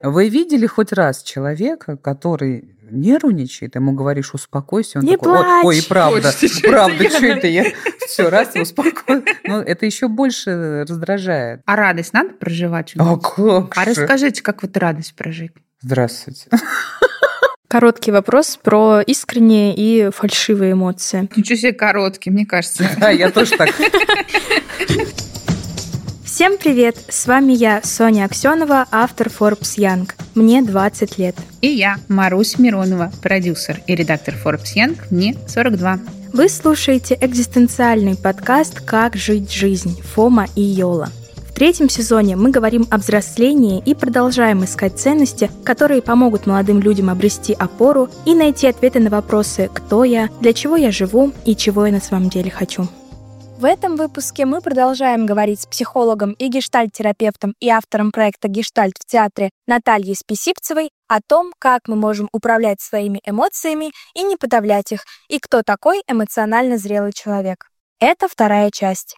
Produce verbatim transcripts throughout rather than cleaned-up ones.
Вы видели хоть раз человека, который нервничает, ему говоришь, успокойся, он не такой, ой, ой, и правда, Хочешь, правда, что это я? Все, раз, успокоил. Ну, это еще больше раздражает. А радость надо проживать? А как А же? расскажите, как вот радость прожить? Здравствуйте. Короткий вопрос про искренние и фальшивые эмоции. Ничего себе короткий, мне кажется. Да, я тоже так. Всем привет! С вами я, Соня Аксенова, автор Forbes Young. Мне двадцать лет. И я, Марусь Миронова, продюсер и редактор Forbes Young, мне сорок два. Вы слушаете экзистенциальный подкаст «Как жить жизнь» Фома и Йола. В третьем сезоне мы говорим о взрослении и продолжаем искать ценности, которые помогут молодым людям обрести опору и найти ответы на вопросы «Кто я?», «Для чего я живу?» и «Чего я на самом деле хочу?». В этом выпуске мы продолжаем говорить с психологом и гештальт-терапевтом и автором проекта «Гештальт в театре» Натальей Списипцевой о том, как мы можем управлять своими эмоциями и не подавлять их, и кто такой эмоционально зрелый человек. Это вторая часть.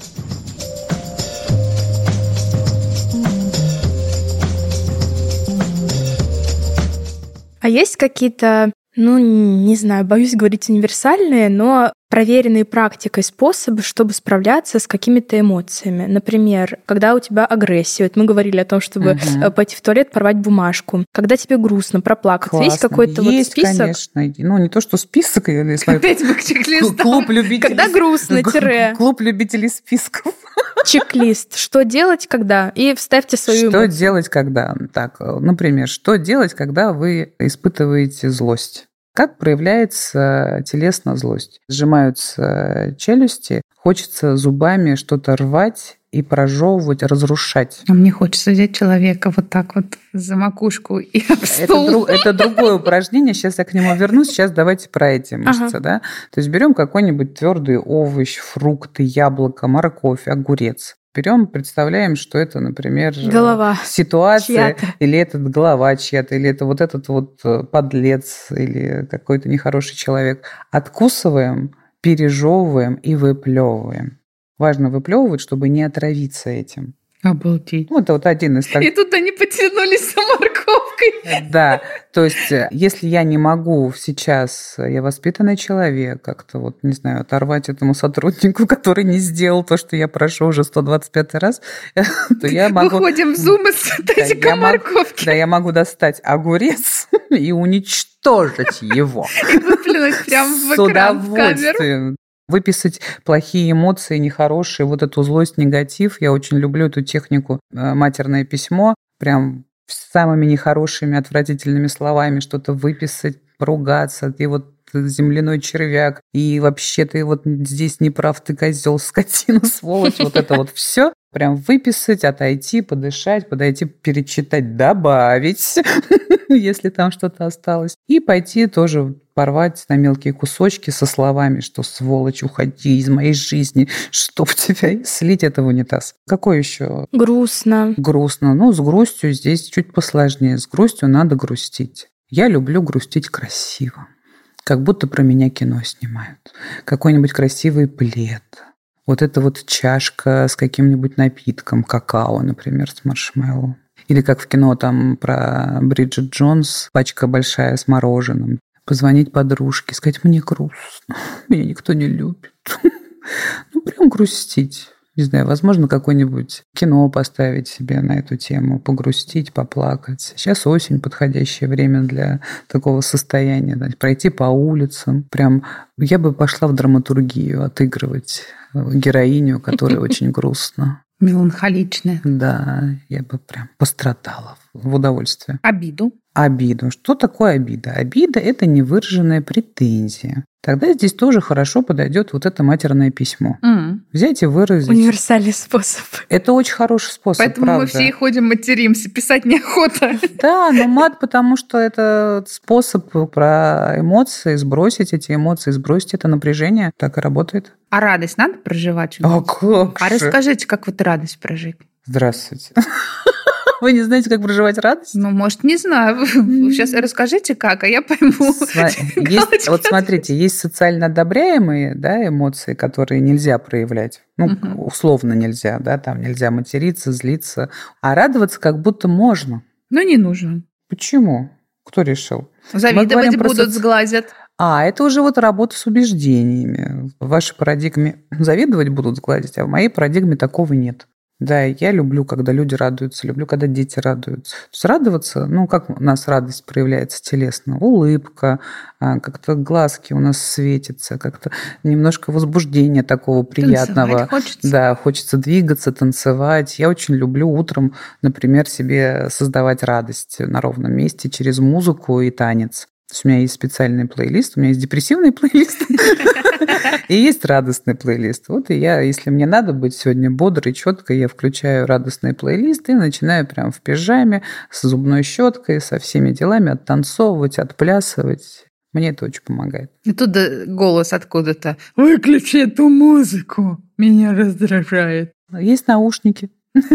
А есть какие-то, ну, не знаю, боюсь говорить универсальные, но проверенные практикой способы, чтобы справляться с какими-то эмоциями. Например, когда у тебя агрессия. Вот мы говорили о том, чтобы uh-huh. пойти в туалет, порвать бумажку. Когда тебе грустно, проплакаться. Классно. Есть какой-то есть, вот список? Конечно. Ну, не то, что список. Если опять бы к чек-листам. Клуб любителей... Когда грустно, тире. Клуб любителей списков. Чек-лист. Что делать, когда? И вставьте свою Что эмоцию. делать, когда? Так, например, что делать, когда вы испытываете злость? Как проявляется телесно злость? Сжимаются челюсти, хочется зубами что-то рвать и прожевывать, разрушать. А мне хочется взять человека вот так вот за макушку и об стол. Это, друг, это другое упражнение. Сейчас я к нему вернусь. Сейчас давайте про эти мышцы. Ага. Да? То есть берем какой-нибудь твердый овощ, фрукты, яблоко, морковь, огурец. Берем, представляем, что это, например, голова ситуация, чья-то. Или это голова чья-то, или это вот этот вот подлец, или какой-то нехороший человек. Откусываем, пережевываем и выплевываем. Важно выплевывать, чтобы не отравиться этим. Обалдеть. Ну, это вот один из таких. И тут они потянулись за морковкой. Да, то есть если я не могу сейчас, я воспитанный человек, как-то вот, не знаю, оторвать этому сотруднику, который не сделал то, что я прошу уже сто двадцать пятый раз, то я могу... Выходим в зум и синтетика морковки. Да, я могу достать огурец и уничтожить его. И выплюнуть прямо в экран, в камеру. Выписать плохие эмоции, нехорошие, вот эту злость, негатив. Я очень люблю эту технику матерное письмо. Прям с самыми нехорошими, отвратительными словами что-то выписать, поругаться. Ты вот земляной червяк, и вообще ты вот здесь не прав, ты козел, скотина, сволочь. Вот это вот все. Прям выписать, отойти, подышать, подойти, перечитать, добавить, если там что-то осталось. И пойти тоже порвать на мелкие кусочки со словами, что сволочь, уходи из моей жизни, чтоб тебя, и слить это в унитаз. Какой еще? Грустно. Грустно. Ну, с грустью здесь чуть посложнее. С грустью надо грустить. Я люблю грустить красиво. Как будто про меня кино снимают. Какой-нибудь красивый плед. Вот эта вот чашка с каким-нибудь напитком, какао, например, с маршмеллоу. Или как в кино там про Бриджит Джонс, пачка большая с мороженым. Позвонить подружке, сказать, мне грустно, меня никто не любит. Ну, прям грустить. Не знаю, возможно, какое-нибудь кино поставить себе на эту тему, погрустить, поплакать. Сейчас осень, подходящее время для такого состояния. Да, пройти по улицам. Прям я бы пошла в драматургию отыгрывать героиню, которая очень грустна. Меланхоличная. Да, я бы прям пострадала в удовольствие. Обиду. Обиду. Что такое обида? Обида – это невыраженная претензия. Тогда здесь тоже хорошо подойдет вот это матерное письмо. Mm. Взять и выразить. Универсальный способ. Это очень хороший способ, Поэтому правда. мы все и ходим, материмся, писать неохота. Да, но мат, потому что это способ про эмоции, сбросить эти эмоции, сбросить это напряжение. Так и работает. А радость надо проживать? А как А же? расскажите, как вот радость прожить? Здравствуйте. Вы не знаете, как проживать радость? Ну, может, не знаю. Сейчас расскажите, как, а я пойму. Есть, вот смотрите, есть социально одобряемые, да, эмоции, которые нельзя проявлять. Ну, угу. условно нельзя, да, там нельзя материться, злиться. А радоваться как будто можно. Ну, не нужен. Почему? Кто решил? Завидовать будут, соци... сглазят. А, это уже вот работа с убеждениями. В вашей парадигме завидовать будут, сглазить, а в моей парадигме такого нет. Да, я люблю, когда люди радуются, люблю, когда дети радуются. То есть радоваться, ну, как у нас радость проявляется телесно? Улыбка, как-то глазки у нас светятся, как-то немножко возбуждения такого приятного. Танцевать хочется. Да, хочется двигаться, танцевать. Я очень люблю утром, например, себе создавать радость на ровном месте через музыку и танец. То есть у меня есть специальный плейлист, у меня есть депрессивный плейлист и есть радостный плейлист. Вот и я, если мне надо быть сегодня бодрой, четкой, я включаю радостный плейлист и начинаю прям в пижаме с зубной щеткой, со всеми делами оттанцовывать, отплясывать. Мне это очень помогает. И тут голос откуда-то: «Выключи эту музыку, меня раздражает». Есть наушники.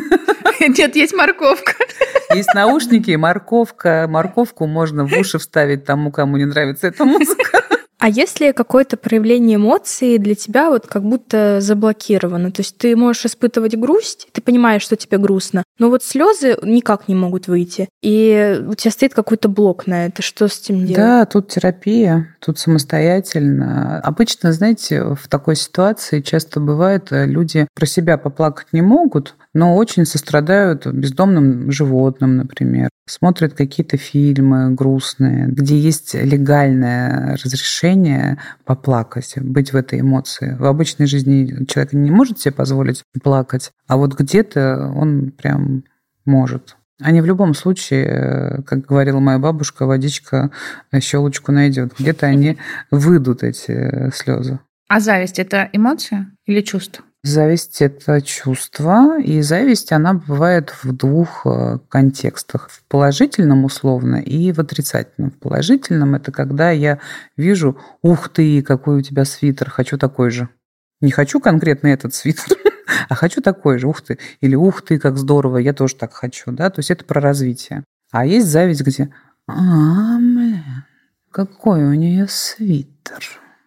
Нет, есть морковка. Есть наушники, морковка. Морковку можно в уши вставить тому, кому не нравится эта музыка. А если какое-то проявление эмоций для тебя вот как будто заблокировано? То есть ты можешь испытывать грусть, ты понимаешь, что тебе грустно, но вот слезы никак не могут выйти, и у тебя стоит какой-то блок на это. Что с этим делать? Да, тут терапия, тут самостоятельно. Обычно, знаете, в такой ситуации часто бывает, люди про себя поплакать не могут, но очень сострадают бездомным животным, например. Смотрят какие-то фильмы грустные, где есть легальное разрешение поплакать, быть в этой эмоции. В обычной жизни человек не может себе позволить плакать, а вот где-то он прям может. Они в любом случае, как говорила моя бабушка, водичка щелочку найдет. Где-то они выйдут, эти слезы. А зависть – это эмоция или чувство? Зависть – это чувство, и зависть, она бывает в двух контекстах. В положительном, условно, и в отрицательном. В положительном – это когда я вижу: ух ты, какой у тебя свитер, хочу такой же. Не хочу конкретно этот свитер, а хочу такой же, ух ты. Или ух ты, как здорово, я тоже так хочу. Да? То есть это про развитие. А есть зависть, где: а, блин, какой у нее свитер.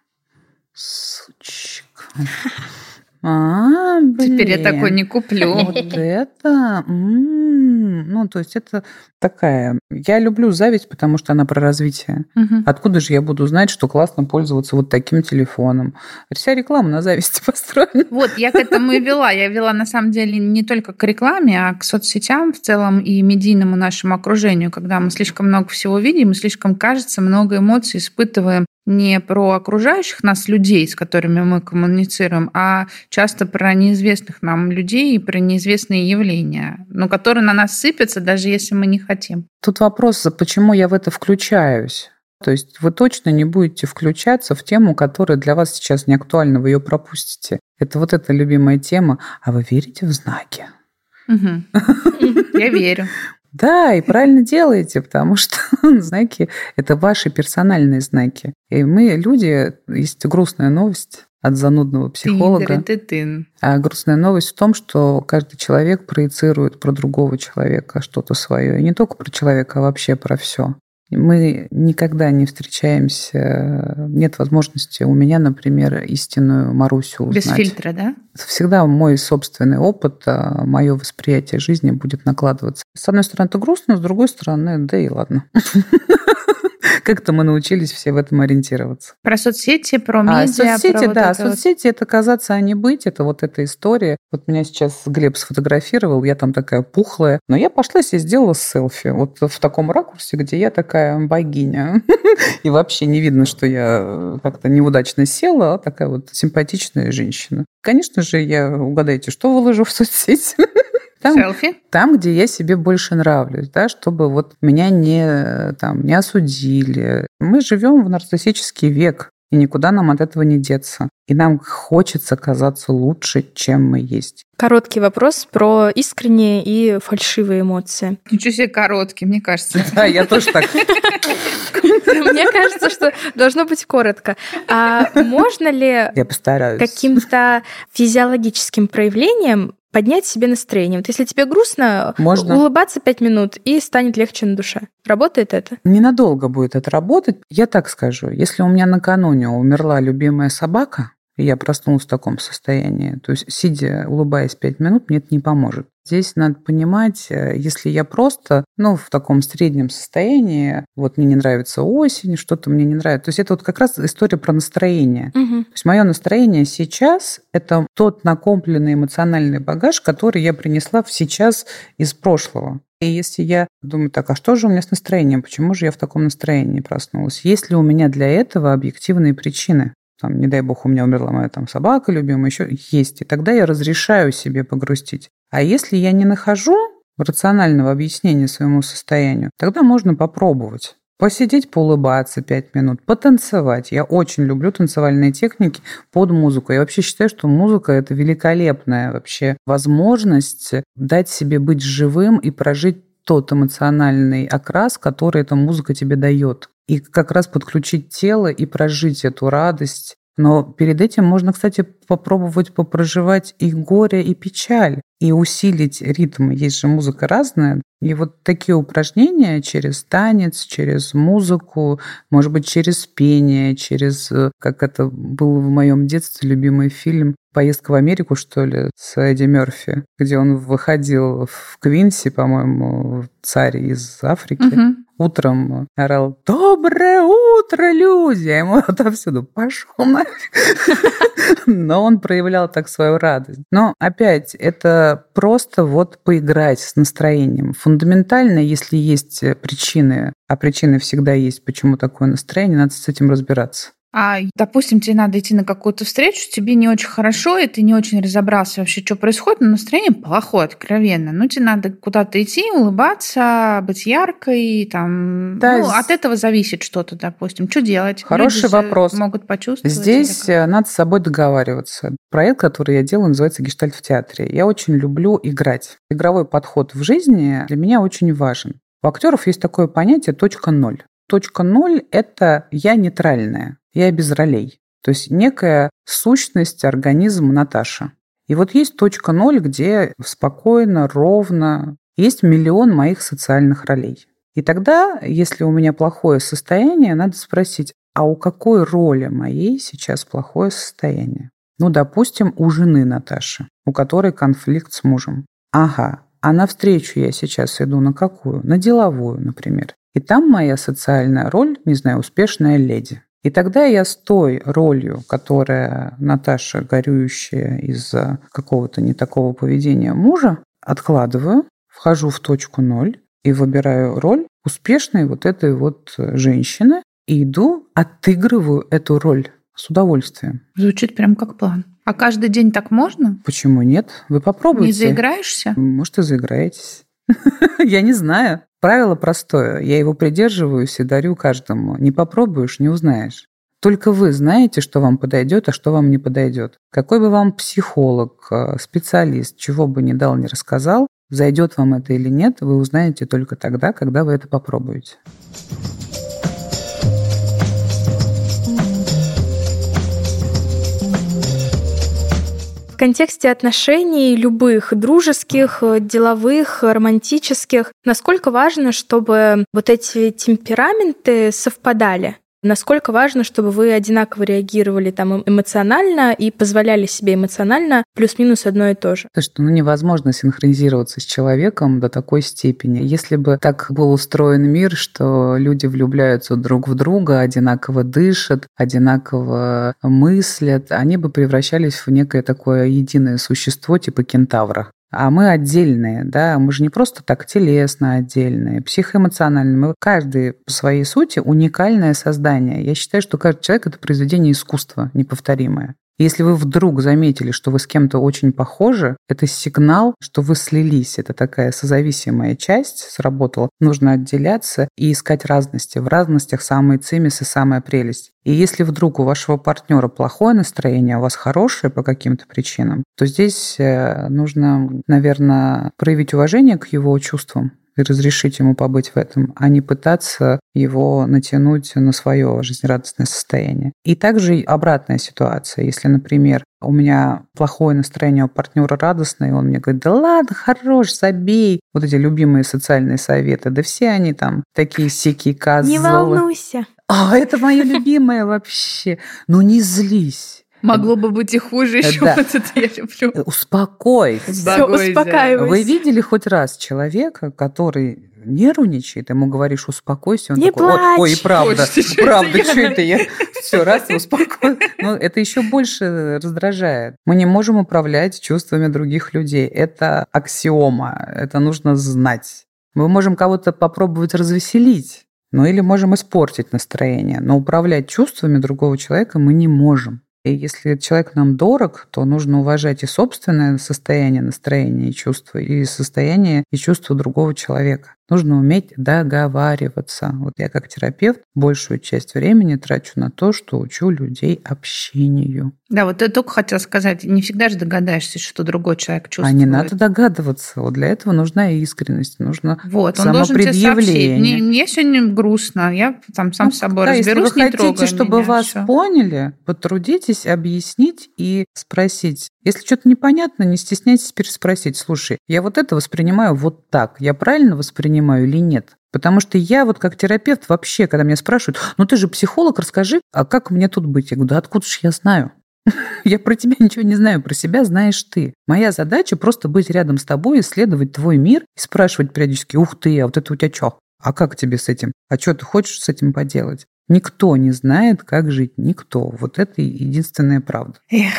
Сучка. А, блин. Теперь я такой не куплю. Вот это... М-м-м. Ну, то есть это такая... Я люблю зависть, потому что она про развитие. Угу. Откуда же я буду знать, что классно пользоваться вот таким телефоном? Вся реклама на зависти построена. Вот, я к этому и вела. Я вела, на самом деле, не только к рекламе, а к соцсетям в целом и медийному нашему окружению. Когда мы слишком много всего видим, и слишком, кажется, много эмоций испытываем не про окружающих нас людей, с которыми мы коммуницируем, а часто про неизвестных нам людей и про неизвестные явления, но которые на нас сыпятся, даже если мы не хотим. Тут вопрос, почему я в это включаюсь? То есть вы точно не будете включаться в тему, которая для вас сейчас не актуальна, вы ее пропустите. Это вот эта любимая тема. А вы верите в знаки? Я верю. Да, и правильно делаете, потому что знаки – это ваши персональные знаки. И мы, люди, есть грустная новость от занудного психолога. А грустная новость в том, что каждый человек проецирует про другого человека что-то свое. И не только про человека, а вообще про все. Мы никогда не встречаемся, нет возможности у меня, например, истинную Марусю узнать. Без фильтра, да? Всегда мой собственный опыт, мое восприятие жизни будет накладываться. С одной стороны, это грустно, с другой стороны, да и ладно. Как-то мы научились все в этом ориентироваться. Про соцсети, про медиа. А, соцсети, про вот да, это соцсети вот... – это казаться, а не быть, это вот эта история. Вот меня сейчас Глеб сфотографировал, я там такая пухлая, но я пошла себе сделала селфи. Вот в таком ракурсе, где я такая богиня. И вообще не видно, что я как-то неудачно села, а такая вот симпатичная женщина. Конечно же, я, угадайте, что выложу в соцсети? Там, селфи? Там, где я себе больше нравлюсь, да, чтобы вот меня не, там, не осудили. Мы живем в нарциссический век, и никуда нам от этого не деться. И нам хочется казаться лучше, чем мы есть. Короткий вопрос про искренние и фальшивые эмоции. Ничего себе короткий, мне кажется. Да, я тоже так. Мне кажется, что должно быть коротко. А можно ли я постараюсь. Каким-то физиологическим проявлением поднять себе настроение? Вот если тебе грустно, можно улыбаться пять минут, и станет легче на душе. Работает это? Ненадолго будет это работать. Я так скажу. Если у меня накануне умерла любимая собака, и я проснулась в таком состоянии. То есть, сидя, улыбаясь пять минут, мне это не поможет. Здесь надо понимать, если я просто, ну, в таком среднем состоянии, вот мне не нравится осень, что-то мне не нравится. То есть это вот как раз история про настроение. Угу. То есть мое настроение сейчас – это тот накопленный эмоциональный багаж, который я принесла в сейчас из прошлого. И если я думаю, так, а что же у меня с настроением? Почему же я в таком настроении проснулась? Есть ли у меня для этого объективные причины? Там, не дай бог, у меня умерла моя там собака любимая, еще есть. И тогда я разрешаю себе погрустить. А если я не нахожу рационального объяснения своему состоянию, тогда можно попробовать. Посидеть, поулыбаться пять минут, потанцевать. Я очень люблю танцевальные техники под музыку. Я вообще считаю, что музыка – это великолепная вообще возможность дать себе быть живым и прожить тот эмоциональный окрас, который эта музыка тебе дает. И как раз подключить тело и прожить эту радость. Но перед этим можно, кстати, попробовать попроживать и горе, и печаль, и усилить ритм. Есть же музыка разная. И вот такие упражнения через танец, через музыку, может быть, через пение, через, как это был в моем детстве, любимый фильм «Поездка в Америку», что ли, с Эдди Мерфи, где он выходил в Квинси, по-моему, царь из Африки. Угу. Утром орал «Доброе утро, люди!» А ему отовсюду «Пошел нафиг!» Но он проявлял так свою радость. Но опять, это просто вот поиграть с настроением. Фундаментально, если есть причины, а причины всегда есть, почему такое настроение, надо с этим разбираться. А, допустим, тебе надо идти на какую-то встречу, тебе не очень хорошо, и ты не очень разобрался вообще, что происходит, но настроение плохое, откровенно. Ну, тебе надо куда-то идти, улыбаться, быть яркой, там... Да, ну, от этого зависит что-то, допустим. Что делать? Хороший Люди вопрос. Могут почувствовать. Здесь надо с собой договариваться. Проект, который я делаю, называется «Гештальт в театре». Я очень люблю играть. Игровой подход в жизни для меня очень важен. У актеров есть такое понятие «точка ноль». Точка ноль – это я нейтральная, я без ролей. То есть некая сущность, организм Наташа. И вот есть точка ноль, где спокойно, ровно, есть миллион моих социальных ролей. И тогда, если у меня плохое состояние, надо спросить, а у какой роли моей сейчас плохое состояние? Ну, допустим, у жены Наташи, у которой конфликт с мужем. Ага, а навстречу я сейчас иду на какую? На деловую, например. И там моя социальная роль, не знаю, успешная леди. И тогда я с той ролью, которая Наташа, горюющая из-за какого-то не такого поведения мужа, откладываю, вхожу в точку ноль и выбираю роль успешной вот этой вот женщины и иду, отыгрываю эту роль с удовольствием. Звучит прям как план. А каждый день так можно? Почему нет? Вы попробуйте. Не заиграешься? Может, и заиграетесь. Я не знаю. Правило простое. Я его придерживаюсь и дарю каждому. Не попробуешь, не узнаешь. Только вы знаете, что вам подойдет, а что вам не подойдет. Какой бы вам психолог, специалист, чего бы ни дал, ни рассказал, зайдет вам это или нет, вы узнаете только тогда, когда вы это попробуете. В контексте отношений любых, дружеских, деловых, романтических, насколько важно, чтобы вот эти темпераменты совпадали? Насколько важно, чтобы вы одинаково реагировали там эмоционально и позволяли себе эмоционально плюс-минус одно и то же? То, что ну, невозможно синхронизироваться с человеком до такой степени. Если бы так был устроен мир, что люди влюбляются друг в друга, одинаково дышат, одинаково мыслят, они бы превращались в некое такое единое существо типа кентавра. А мы отдельные, да, мы же не просто так телесно отдельные, психоэмоциональные. Мы каждый по своей сути уникальное создание. Я считаю, что каждый человек – это произведение искусства неповторимое. Если вы вдруг заметили, что вы с кем-то очень похожи, это сигнал, что вы слились. Это такая созависимая часть сработала. Нужно отделяться и искать разности. В разностях самый цимис и самая прелесть. И если вдруг у вашего партнера плохое настроение, а у вас хорошее по каким-то причинам, то здесь нужно, наверное, проявить уважение к его чувствам и разрешить ему побыть в этом, а не пытаться его натянуть на свое жизнерадостное состояние. И также обратная ситуация. Если, например, у меня плохое настроение, у партнера радостное, и он мне говорит, да ладно, хорош, забей. Вот эти любимые социальные советы, да все они там такие сякие козлы. Не волнуйся. А, это мое любимое вообще. Ну не злись. Могло бы быть и хуже еще. Да. Вот это я люблю. Успокойся. Всё, успокаивайся. Вы видели хоть раз человека, который нервничает, ему говоришь, успокойся, он Не такой, ой, ой, и плачь. правда, Ой, что правда, это что я? это я? Все, раз, и успокоил. Ну, это еще больше раздражает. Мы не можем управлять чувствами других людей. Это аксиома, это нужно знать. Мы можем кого-то попробовать развеселить, ну или можем испортить настроение, но управлять чувствами другого человека мы не можем. И если человек нам дорог, то нужно уважать и собственное состояние, настроение и чувства, и состояние и чувства другого человека. Нужно уметь договариваться. Вот я как терапевт большую часть времени трачу на то, что учу людей общению. Да, вот я только хотела сказать, не всегда же догадаешься, что другой человек чувствует. А не надо догадываться. Вот для этого нужна искренность, нужно Вот, он должен тебе сообщить. самопредъявление. Мне, мне сегодня грустно, я там сам Ну, с собой да, разберусь, если вы не хотите, трогай чтобы меня, вас всё. поняли, потрудитесь объяснить и спросить. Если что-то непонятно, не стесняйтесь переспросить. Слушай, я вот это воспринимаю вот так. Я правильно воспринимаю или нет? Потому что я вот как терапевт вообще, когда меня спрашивают, ну ты же психолог, расскажи, а как мне тут быть? Я говорю, да откуда же я знаю? Я про тебя ничего не знаю, про себя знаешь ты. Моя задача просто быть рядом с тобой, исследовать твой мир и спрашивать периодически, ух ты, а вот это у тебя что? А как тебе с этим? А что ты хочешь с этим поделать? Никто не знает, как жить. Никто. Вот это единственная правда. Эх.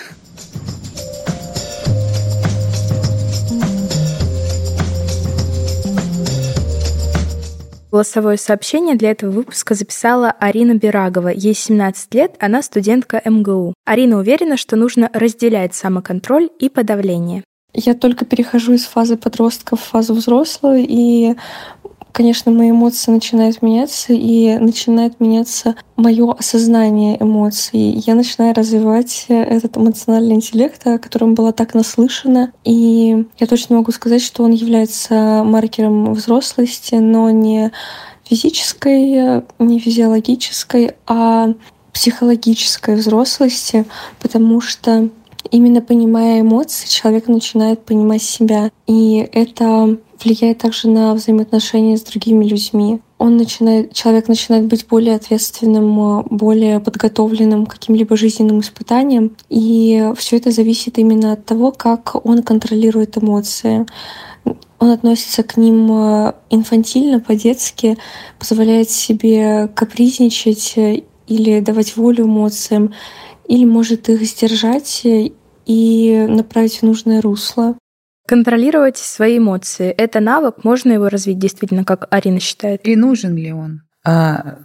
Голосовое сообщение для этого выпуска записала Арина Берагова. Ей семнадцать лет, она студентка эм гэ у. Арина уверена, что нужно разделять самоконтроль и подавление. Я только перехожу из фазы подростка в фазу взрослую, и, конечно, мои эмоции начинают меняться, и начинает меняться мое осознание эмоций. Я начинаю развивать этот эмоциональный интеллект, о котором была так наслышана. И я точно могу сказать, что он является маркером взрослости, но не физической, не физиологической, а психологической взрослости, потому что именно понимая эмоции, человек начинает понимать себя. И это влияет также на взаимоотношения с другими людьми. Он начинает, человек начинает быть более ответственным, более подготовленным к каким-либо жизненным испытаниям. И все это зависит именно от того, как он контролирует эмоции. Он относится к ним инфантильно, по-детски, позволяет себе капризничать или давать волю эмоциям, или может их сдержать и направить в нужное русло. Контролировать свои эмоции — это навык, можно его развить действительно, как Арина считает? И нужен ли он? А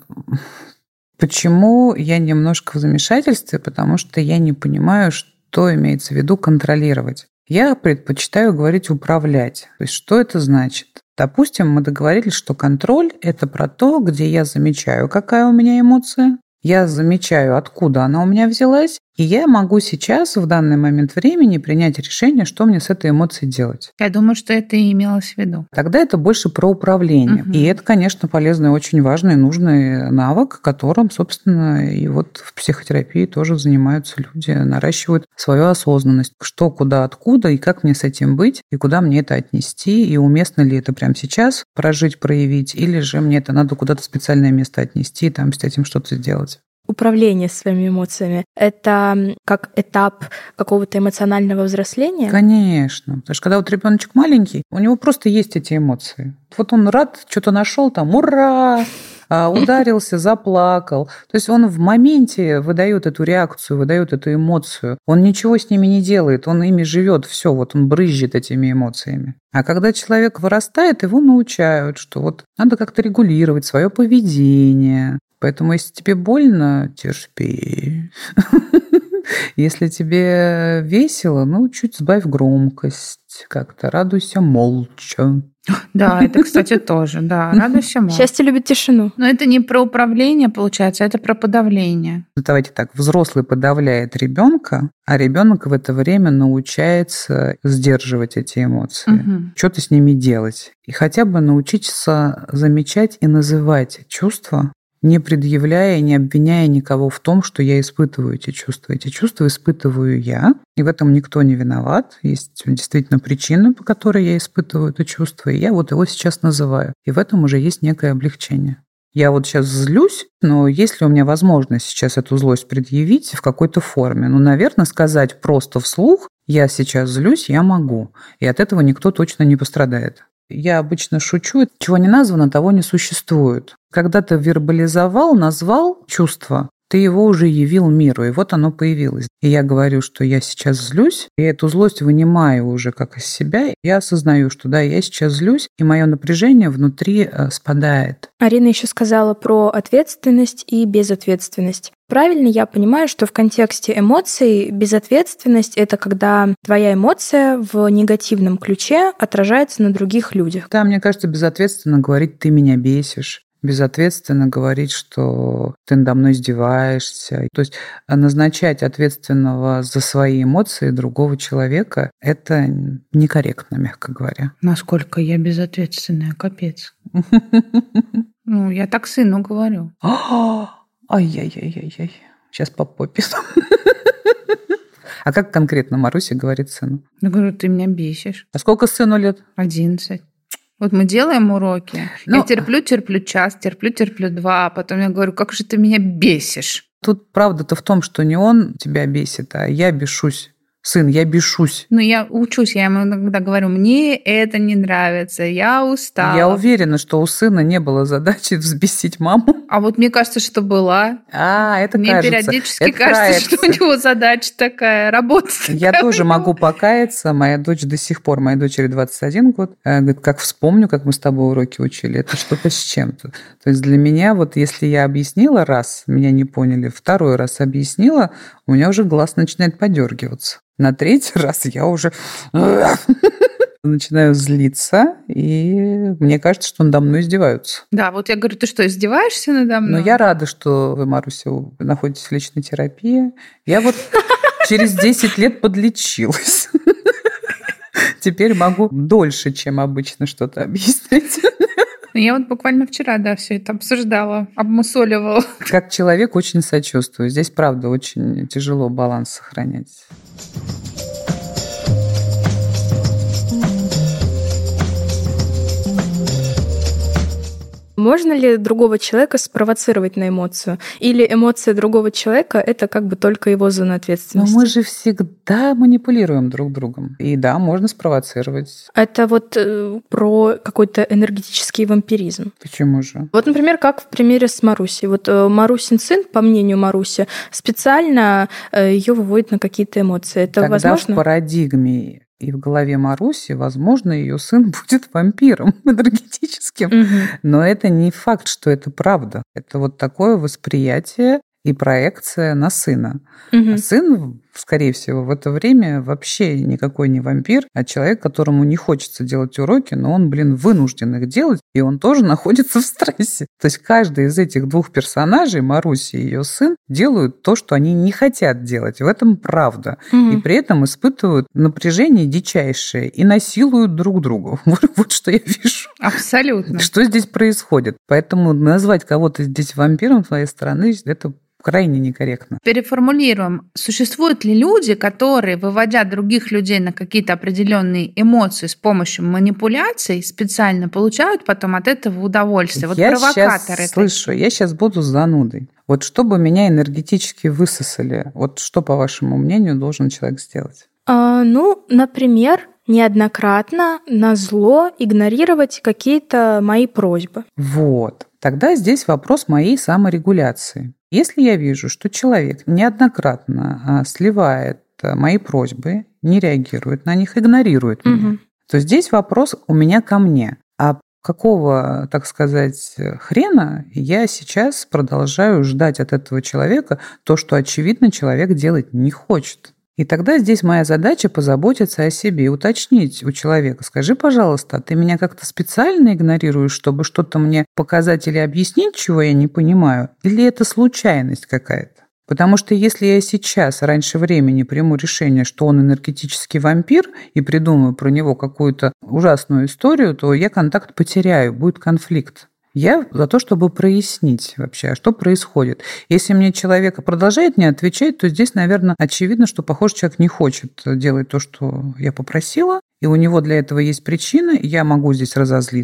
почему я немножко в замешательстве? Потому что я не понимаю, что имеется в виду контролировать. Я предпочитаю говорить управлять. То есть что это значит? Допустим, мы договорились, что контроль – это про то, где я замечаю, какая у меня эмоция, я замечаю, откуда она у меня взялась, и я могу сейчас, в данный момент времени, принять решение, что мне с этой эмоцией делать. Я думаю, что это и имелось в виду. Тогда это больше про управление. Угу. И это, конечно, полезный, очень важный, нужный навык, которым, собственно, и вот в психотерапии тоже занимаются люди, наращивают свою осознанность. Что, куда, откуда, и как мне с этим быть, и куда мне это отнести, и уместно ли это прямо сейчас прожить, проявить, или же мне это надо куда-то в специальное место отнести, и там с этим что-то сделать. Управление своими эмоциями — это как этап какого-то эмоционального взросления? Конечно. Потому что когда вот ребеночек маленький, у него просто есть эти эмоции. Вот он рад, что-то нашел там, ура! Ударился, заплакал. То есть он в моменте выдает эту реакцию, выдает эту эмоцию. Он ничего с ними не делает, он ими живет, все, вот он брызжет этими эмоциями. А когда человек вырастает, его научают, что вот надо как-то регулировать свое поведение. Поэтому, если тебе больно, терпи. Если тебе весело, ну, чуть сбавь громкость, как-то радуйся молча. Да, это, кстати, тоже, да, радуйся молча. Счастье любит тишину. Но это не про управление, получается, это про подавление. Давайте так, взрослый подавляет ребенка, а ребенок в это время научается сдерживать эти эмоции, Угу. что-то с ними делать. И хотя бы научиться замечать и называть чувства, не предъявляя и не обвиняя никого в том, что я испытываю эти чувства. Эти чувства испытываю я, и в этом никто не виноват. Есть действительно причина, по которой я испытываю это чувство, и я вот его сейчас называю. И в этом уже есть некое облегчение. Я вот сейчас злюсь, но есть ли у меня возможность сейчас эту злость предъявить в какой-то форме? Ну, наверное, сказать просто вслух: я сейчас злюсь, я могу. И от этого никто точно не пострадает. Я обычно шучу: чего не названо, того не существует. Когда ты вербализовал, назвал чувство, ты его уже явил миру, и вот оно появилось. И я говорю, что я сейчас злюсь, и эту злость вынимаю уже как из себя. Я осознаю, что да, я сейчас злюсь, и мое напряжение внутри э, спадает. Арина еще сказала про ответственность и безответственность. Правильно я понимаю, что в контексте эмоций безответственность — это когда твоя эмоция в негативном ключе отражается на других людях? Да, мне кажется, безответственно говорить: ты меня бесишь. Безответственно говорить, что ты надо мной издеваешься. То есть назначать ответственного за свои эмоции другого человека — это некорректно, мягко говоря. Насколько я безответственная, капец. Ну, я так сыну говорю. Ай-яй-яй-яй-яй. Сейчас по попе. А как конкретно Маруся говорит сыну? Я говорю: ты меня бесишь. А сколько сыну лет? Одиннадцать. Вот мы делаем уроки. Ну, я терплю, терплю час, терплю, терплю два. А потом я говорю: как же ты меня бесишь. Тут правда-то в том, что не он тебя бесит, а я бешусь. Сын, я бешусь. Ну, я учусь, я ему иногда говорю: мне это не нравится, я устала. Я уверена, что у сына не было задачи взбесить маму. А вот мне кажется, что была. А, это мне кажется. Мне периодически это кажется, проекция. что у него задача такая, работа такая. Я тоже могу покаяться. Моя дочь до сих пор, моей дочери двадцать один год, говорит: как вспомню, как мы с тобой уроки учили, это что-то с чем-то. То есть для меня, вот если я объяснила раз, меня не поняли, второй раз объяснила, у меня уже глаз начинает подергиваться. На третий раз я уже начинаю злиться, и мне кажется, что надо мной издеваются. Да, вот я говорю: ты что, издеваешься надо мной? Но я рада, что вы, Маруся, находитесь в личной терапии. Я вот через десять лет подлечилась. Теперь могу дольше, чем обычно, что-то объяснять. Я вот буквально вчера, да, все это обсуждала, обмусоливала. Как человек очень сочувствую. Здесь, правда, очень тяжело баланс сохранять. Можно ли другого человека спровоцировать на эмоцию? Или эмоция другого человека — это как бы только его зона ответственности? Но мы же всегда манипулируем друг другом. И да, можно спровоцировать. Это вот э, про какой-то энергетический вампиризм. Почему же? Вот, например, как в примере с Марусей. Вот э, Марусин сын, по мнению Маруси, специально э, ее выводит на какие-то эмоции. Это Тогда возможно? в парадигме и в голове Маруси, возможно, ее сын будет вампиром энергетическим. Угу. Но это не факт, что это правда. Это вот такое восприятие и проекция на сына. Угу. А сын, скорее всего, в это время вообще никакой не вампир, а человек, которому не хочется делать уроки, но он, блин, вынужден их делать, и он тоже находится в стрессе. То есть каждый из этих двух персонажей, Маруся и ее сын, делают то, что они не хотят делать. В этом правда. Угу. И при этом испытывают напряжение дичайшее и насилуют друг друга. Вот, вот что я вижу. Абсолютно. Что здесь происходит? Поэтому назвать кого-то здесь вампиром с твоей стороны – это крайне некорректно. Переформулируем. Существуют ли люди, которые, выводя других людей на какие-то определенные эмоции с помощью манипуляций, специально получают потом от этого удовольствие? Вот я провокаторы. Сейчас, слышу, я сейчас буду занудой. Вот чтобы меня энергетически высосали, вот что, по вашему мнению, должен человек сделать? А, ну, например, неоднократно назло игнорировать какие-то мои просьбы. Вот. Тогда здесь вопрос моей саморегуляции. Если я вижу, что человек неоднократно сливает мои просьбы, не реагирует на них, игнорирует меня, угу. то здесь вопрос у меня ко мне. А какого, так сказать, хрена я сейчас продолжаю ждать от этого человека то, что, очевидно, человек делать не хочет? И тогда здесь моя задача позаботиться о себе, уточнить у человека. Скажи, пожалуйста, ты меня как-то специально игнорируешь, чтобы что-то мне показать или объяснить, чего я не понимаю? Или это случайность какая-то? Потому что если я сейчас раньше времени приму решение, что он энергетический вампир, и придумаю про него какую-то ужасную историю, то я контакт потеряю, будет конфликт. Я за то, чтобы прояснить вообще, что происходит. Если мне человек продолжает не отвечать, то здесь, наверное, очевидно, что, похоже, человек не хочет делать то, что я попросила, и у него для этого есть причина. Я могу здесь разозлиться,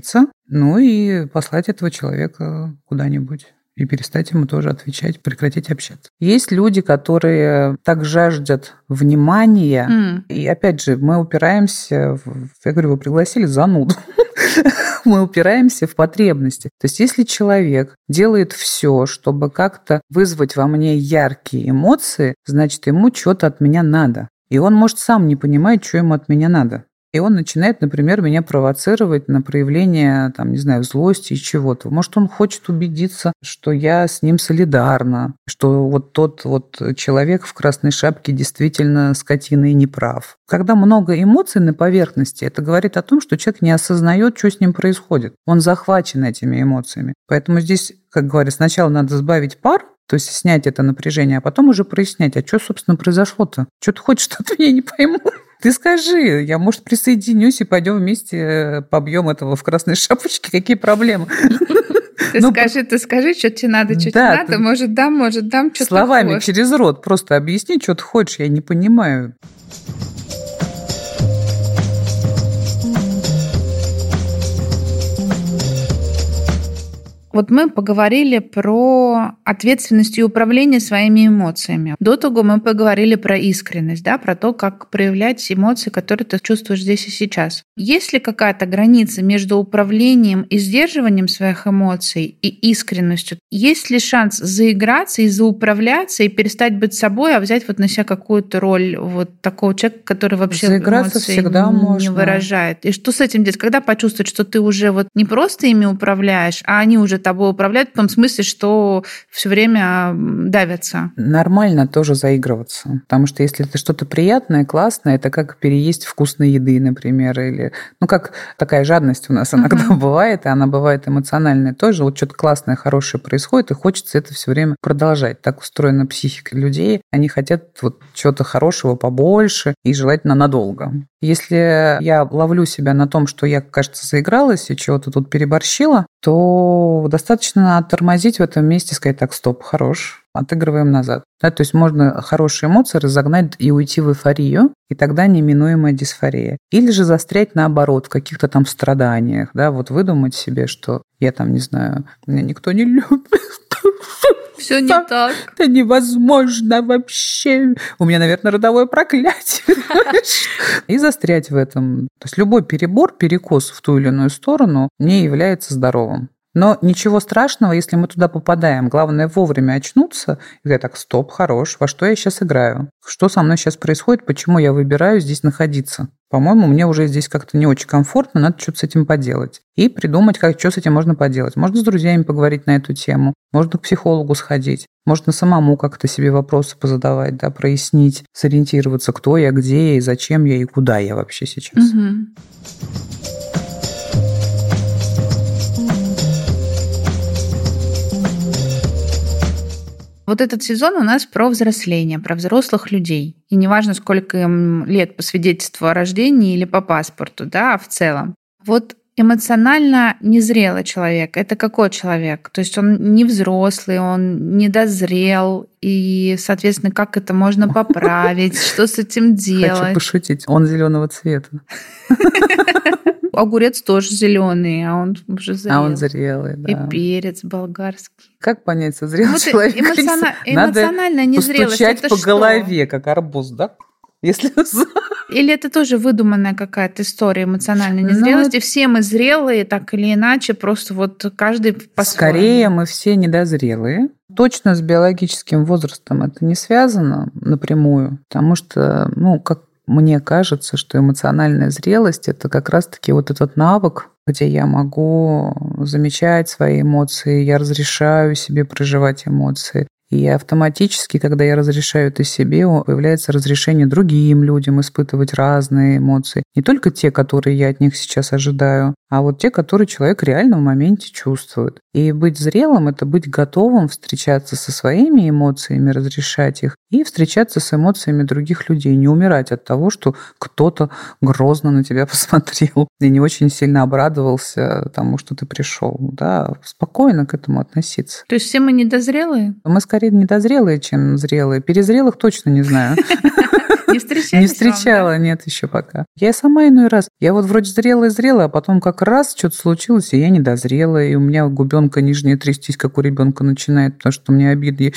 Ну и послать этого человека куда-нибудь. И перестать ему тоже отвечать, прекратить общаться. Есть люди, которые так жаждут внимания. Mm. И опять же, мы упираемся, в, я говорю, вы пригласили зануду. Мы упираемся в потребности. То есть если человек делает все, чтобы как-то вызвать во мне яркие эмоции, значит, ему что-то от меня надо. И он, может, сам не понимает, что ему от меня надо. И он начинает, например, меня провоцировать на проявление, там, не знаю, злости и чего-то. Может, он хочет убедиться, что я с ним солидарна, что вот тот вот человек в красной шапке действительно скотина и неправ. Когда много эмоций на поверхности, это говорит о том, что человек не осознает, что с ним происходит. Он захвачен этими эмоциями. Поэтому здесь, как говорят, сначала надо сбавить пар, то есть снять это напряжение, а потом уже прояснять, а что, собственно, произошло-то? Что ты хочешь, что от меня не пойму? Ты скажи, я, может, присоединюсь и пойдем вместе побьем этого в красной шапочке. Какие проблемы? Ты ну, скажи, ты скажи, что тебе надо, что да, тебе надо. Ты... Может, дам, может, дам, что-то словами хочешь. Через рот просто объясни, что ты хочешь, я не понимаю. Вот мы поговорили про ответственность и управление своими эмоциями. До того мы поговорили про искренность, да, про то, как проявлять эмоции, которые ты чувствуешь здесь и сейчас. Есть ли какая-то граница между управлением и сдерживанием своих эмоций и искренностью? Есть ли шанс заиграться и зауправляться и перестать быть собой, а взять вот на себя какую-то роль вот такого человека, который вообще заиграться эмоции всегда не можно. выражает? И что с этим делать? Когда почувствовать, что ты уже вот не просто ими управляешь, а они уже тобой управляют в том смысле, что все время давятся? Нормально тоже заигрываться. Потому что если это что-то приятное, классное, это как переесть вкусной еды, например, или... Ну, как такая жадность у нас иногда uh-huh. бывает, и она бывает эмоциональная тоже. Вот что-то классное, хорошее происходит, и хочется это все время продолжать. Так устроена психика людей. Они хотят вот чего-то хорошего побольше и желательно надолго. Если я ловлю себя на том, что я, кажется, заигралась и чего-то тут переборщила, то достаточно оттормозить в этом месте и сказать: так, стоп, хорош, отыгрываем назад. Да, то есть можно хорошие эмоции разогнать и уйти в эйфорию, и тогда неминуемая дисфория. Или же застрять наоборот в каких-то там страданиях, да, вот выдумать себе, что я там, не знаю, меня никто не любит. Все не так. Это невозможно вообще. У меня, наверное, родовое проклятие. И застрять в этом. То есть любой перебор, перекос в ту или иную сторону не является здоровым. Но ничего страшного, если мы туда попадаем. Главное вовремя очнуться и говорить: так, стоп, хорош, во что я сейчас играю? Что со мной сейчас происходит? Почему я выбираю здесь находиться? По-моему, мне уже здесь как-то не очень комфортно, надо что-то с этим поделать. И придумать, как, что с этим можно поделать. Можно с друзьями поговорить на эту тему, можно к психологу сходить, можно самому как-то себе вопросы позадавать, да, прояснить, сориентироваться, кто я, где я, и зачем я, и куда я вообще сейчас. Угу. Вот этот сезон у нас про взросление, про взрослых людей. И неважно, сколько им лет по свидетельству о рождении или по паспорту, да, а в целом. Вот эмоционально незрелый человек – это какой человек? То есть он не взрослый, он недозрел, и, соответственно, как это можно поправить, что с этим делать? Хочу пошутить, он зеленого цвета. Огурец тоже зеленый, а он уже зрелый. А он зрелый, да. И перец болгарский. Как понять, созрел ну, человек? Эмоциона... Эмоциональная незрелость. Постучать это по что? голове, как арбуз, да? Если... Или это тоже выдуманная какая-то история эмоциональной незрелости? Но... Все мы зрелые, так или иначе, просто вот каждый по-своему. Скорее, мы все недозрелые. Точно с биологическим возрастом это не связано напрямую, потому что, ну, как мне кажется, что эмоциональная зрелость – это как раз-таки вот этот навык, где я могу замечать свои эмоции, я разрешаю себе проживать эмоции. И автоматически, когда я разрешаю это себе, появляется разрешение другим людям испытывать разные эмоции. Не только те, которые я от них сейчас ожидаю, а вот те, которые человек реально в моменте чувствует. И быть зрелым – это быть готовым встречаться со своими эмоциями, разрешать их, и встречаться с эмоциями других людей. Не умирать от того, что кто-то грозно на тебя посмотрел и не очень сильно обрадовался тому, что ты пришел. Да, спокойно к этому относиться. То есть все мы недозрелые? Мы скорее недозрелые, чем зрелые. Перезрелых точно не знаю. Не встречались? Не встречала, вам, да? Нет, еще пока. Я сама иной раз. Я вот вроде зрелая-зрелая, а потом как раз что-то случилось, и я не дозрела, и у меня губенка нижняя трястись, как у ребенка начинает, потому что мне обидно.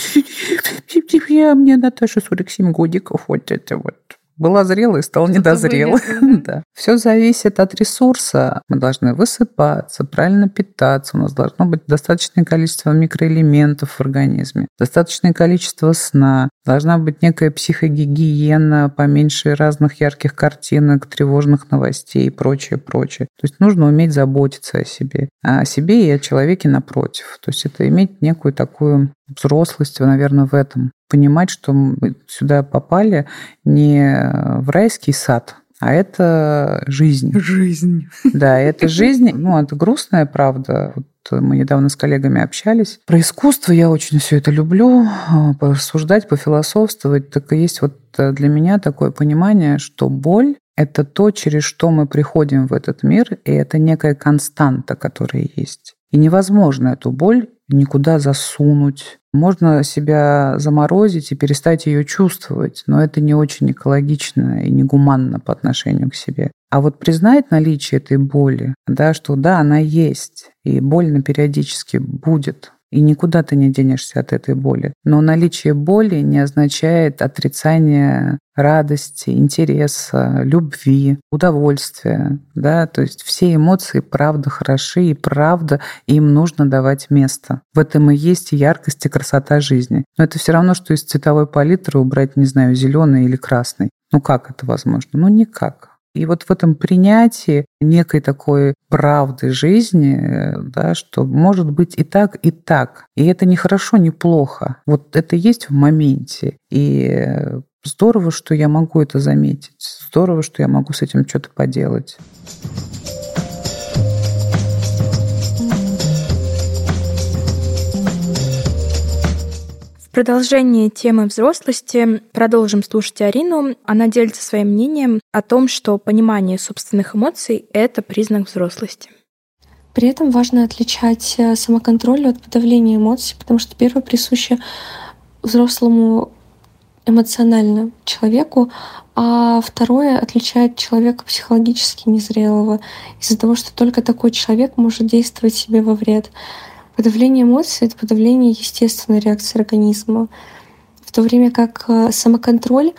Я, мне Наташа сорок семь годиков, вот это вот. Была зрелой, стала недозрелой. Да. Все зависит от ресурса. Мы должны высыпаться, правильно питаться. У нас должно быть достаточное количество микроэлементов в организме, достаточное количество сна. Должна быть некая психогигиена, поменьше разных ярких картинок, тревожных новостей и прочее, прочее. То есть нужно уметь заботиться о себе. А о себе и о человеке напротив. То есть это иметь некую такую взрослость, наверное, в этом. Понимать, что мы сюда попали не в райский сад, а это жизнь. Жизнь. Да, это жизнь. Ну, это грустная правда. Вот мы недавно с коллегами общались. Про искусство я очень все это люблю. Порассуждать, пофилософствовать. Так и есть вот для меня такое понимание, что боль – это то, через что мы приходим в этот мир, и это некая константа, которая есть. И невозможно эту боль никуда засунуть. Можно себя заморозить и перестать ее чувствовать, но это не очень экологично и негуманно по отношению к себе. А вот признать наличие этой боли, да, что да, она есть, и больно периодически будет, и никуда ты не денешься от этой боли. Но наличие боли не означает отрицание радости, интереса, любви, удовольствия. Да? То есть все эмоции правда хороши, и правда им нужно давать место. В этом и есть яркость и красота жизни. Но это все равно, что из цветовой палитры убрать, не знаю, зеленый или красный. Ну как это возможно? Ну никак. И вот в этом принятии некой такой правды жизни, да, что может быть и так, и так. И это не хорошо, не плохо. Вот это есть в моменте. И здорово, что я могу это заметить. Здорово, что я могу с этим что-то поделать. В продолжении темы взрослости продолжим слушать Арину. Она делится своим мнением о том, что понимание собственных эмоций — это признак взрослости. При этом важно отличать самоконтроль от подавления эмоций, потому что первое присуще взрослому эмоционально человеку, а второе отличает человека психологически незрелого из-за того, что только такой человек может действовать себе во вред. Подавление эмоций — это подавление естественной реакции организма, в то время как самоконтроль,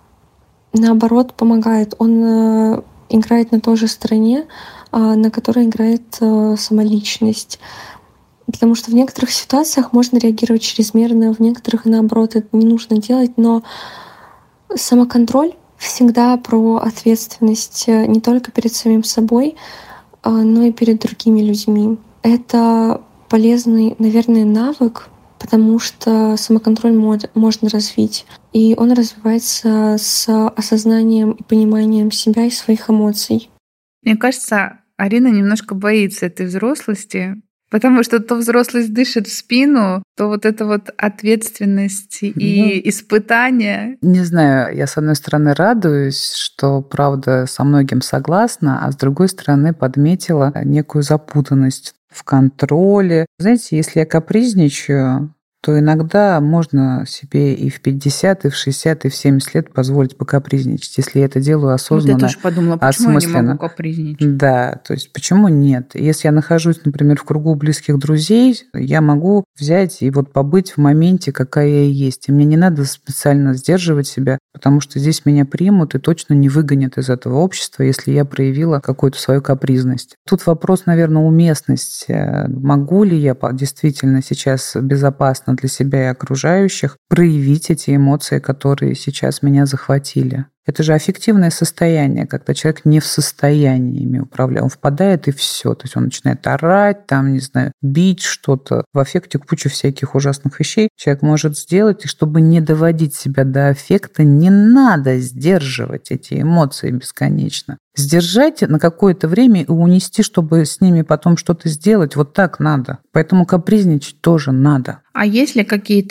наоборот, помогает. Он играет на той же стороне, на которой играет сама личность. Потому что в некоторых ситуациях можно реагировать чрезмерно, в некоторых, наоборот, это не нужно делать, но самоконтроль всегда про ответственность не только перед самим собой, но и перед другими людьми. Это полезный, наверное, навык, потому что самоконтроль можно развить. И он развивается с осознанием и пониманием себя и своих эмоций. Мне кажется, Арина немножко боится этой взрослости, потому что то взрослость дышит в спину, то вот эта вот ответственность и ну, испытания. Не знаю, я с одной стороны радуюсь, что, правда, со многим согласна, а с другой стороны подметила некую запутанность в контроле. Знаете, если я капризничаю, то иногда можно себе и в пятьдесят, и в шестьдесят, и в семьдесят лет позволить покапризничать, если я это делаю осознанно. Вот я тоже подумала, почему осмысленно. Я не могу капризничать? Да, то есть почему нет? Если я нахожусь, например, в кругу близких друзей, я могу взять и вот побыть в моменте, какая я есть. И мне не надо специально сдерживать себя, потому что здесь меня примут и точно не выгонят из этого общества, если я проявила какую-то свою капризность. Тут вопрос, наверное, уместности. Могу ли я действительно сейчас безопасно для себя и окружающих проявить эти эмоции, которые сейчас меня захватили? Это же аффективное состояние, когда человек не в состоянии ими управлять. Он впадает и все. То есть он начинает орать, там, не знаю, бить что-то. В аффекте куча всяких ужасных вещей человек может сделать. И чтобы не доводить себя до аффекта, не надо сдерживать эти эмоции бесконечно. Сдержать на какое-то время и унести, чтобы с ними потом что-то сделать. Вот так надо. Поэтому капризничать тоже надо. А есть ли какие-то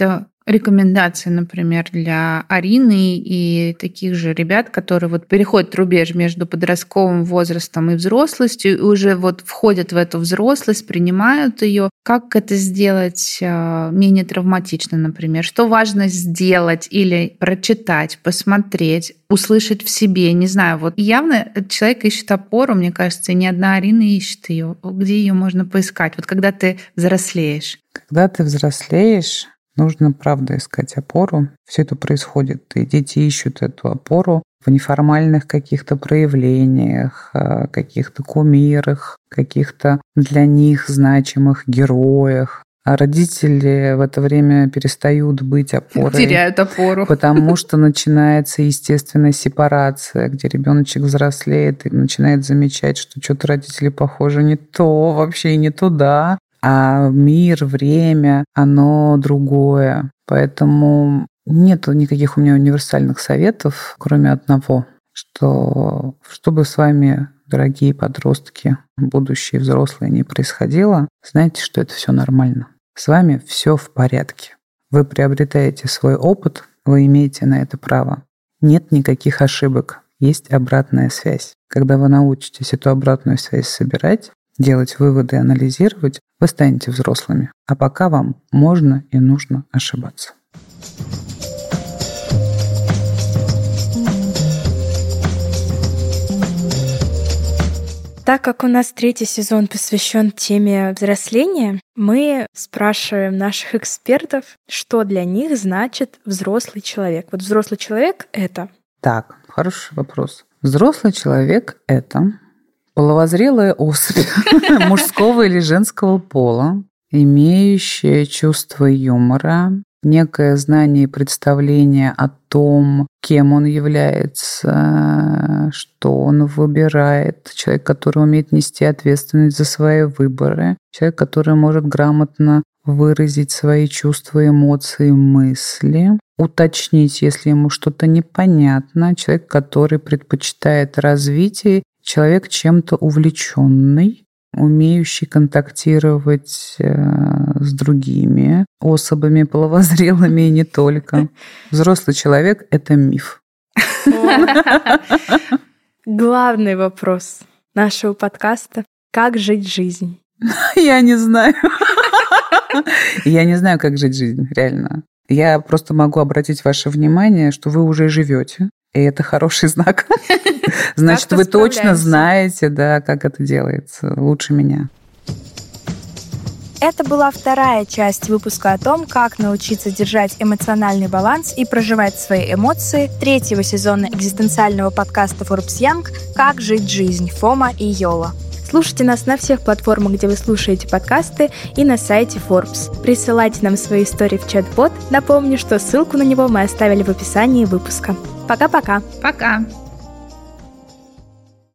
рекомендации, например, для Арины и таких же ребят, которые вот переходят рубеж между подростковым возрастом и взрослостью, и уже вот входят в эту взрослость, принимают ее. Как это сделать менее травматично, например? Что важно сделать или прочитать, посмотреть, услышать в себе? Не знаю, вот явно человек ищет опору, мне кажется, и ни одна Арина ищет ее. Где ее можно поискать? Вот когда ты взрослеешь. Когда ты взрослеешь, нужно, правда, искать опору. Все это происходит. И дети ищут эту опору в неформальных каких-то проявлениях, каких-то кумирах, каких-то для них значимых героях. А родители в это время перестают быть опорой. Теряют опору. Потому что начинается естественная сепарация, где ребеночек взрослеет и начинает замечать, что что-то родители, похоже, не то, вообще не туда. А мир, время, оно другое. Поэтому нет никаких у меня универсальных советов, кроме одного, что что бы с вами, дорогие подростки, будущие взрослые, не происходило, знайте, что это все нормально. С вами все в порядке. Вы приобретаете свой опыт, вы имеете на это право. Нет никаких ошибок, есть обратная связь. Когда вы научитесь эту обратную связь собирать, делать выводы, анализировать, вы станете взрослыми. А пока вам можно и нужно ошибаться. Так как у нас третий сезон посвящен теме взросления, мы спрашиваем наших экспертов, что для них значит взрослый человек. Вот взрослый человек — это... Так, хороший вопрос. Взрослый человек — это половозрелая особь мужского или женского пола, имеющая чувство юмора, некое знание и представление о том, кем он является, что он выбирает, человек, который умеет нести ответственность за свои выборы, человек, который может грамотно выразить свои чувства, эмоции, мысли, уточнить, если ему что-то непонятно, человек, который предпочитает развитие, человек чем-то увлеченный, умеющий контактировать с другими особами половозрелыми и не только. Взрослый человек — это миф. Главный вопрос нашего подкаста — как жить жизнь? Я не знаю. Я не знаю, как жить жизнь, реально. Я просто могу обратить ваше внимание, что вы уже живете, и это хороший знак. Значит, вы точно знаете, да, как это делается лучше меня. Это была вторая часть выпуска о том, как научиться держать эмоциональный баланс и проживать свои эмоции третьего сезона экзистенциального подкаста Forbes Young «Как жить жизнь» Фома и Йола. Слушайте нас на всех платформах, где вы слушаете подкасты, и на сайте Forbes. Присылайте нам свои истории в чат-бот. Напомню, что ссылку на него мы оставили в описании выпуска. Пока-пока. Пока.